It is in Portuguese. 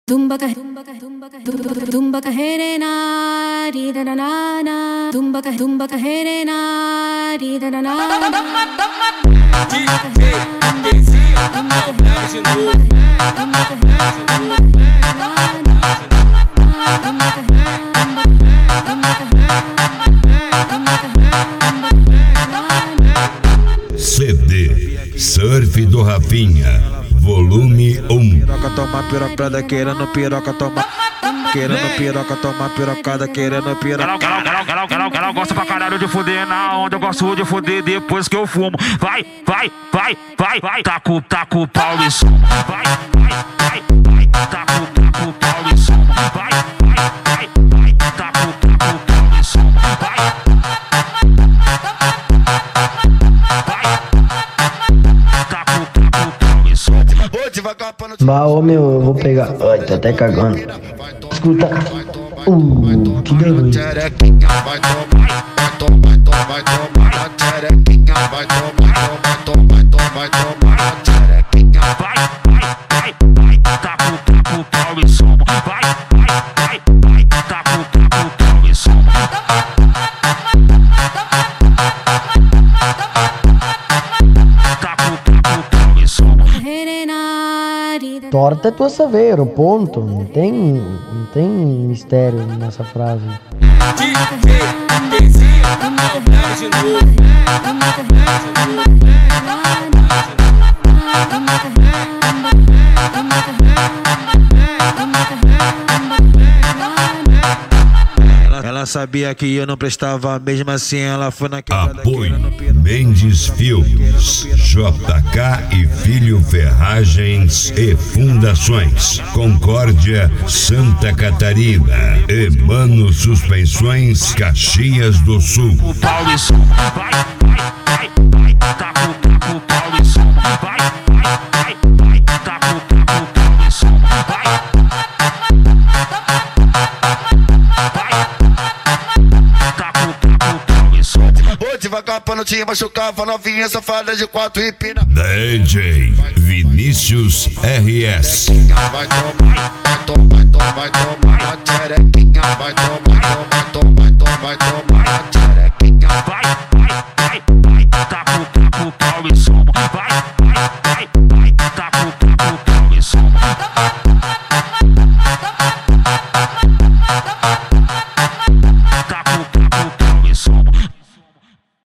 Dumba kaherena rida na na dumba kaherena rida na na CD Surf do Rafinha, volume 1. Piroca toma pirocada, querendo piroca toma. Querendo piroca, toma pirocada, querendo piroca. Ela gosta pra caralho de fuder na onda, eu gosto de fuder depois que eu fumo. Vai, taca o pau e soma. Vai, taca o pau e soma. Vai, taca o pau e soma. Vai, taca o pau e soma. Bah, ô meu, eu vou pegar. Ai, tô até cagando. Escuta. Que barulho. Torta é tua saveiro, ponto. Não tem mistério nessa frase. Ela sabia que eu não prestava, mesmo assim ela foi naquela. Apoio Mendes Filmes, JK e Filho Ferragens e Fundações, Concórdia, Santa Catarina, Emano Suspensões, Caxias do Sul. Devagar pra não te machucava, novinha safada de 4 e pina. DJ Vinícius RS. Vai tomar, vai tomar, xerequinha, vai tomar,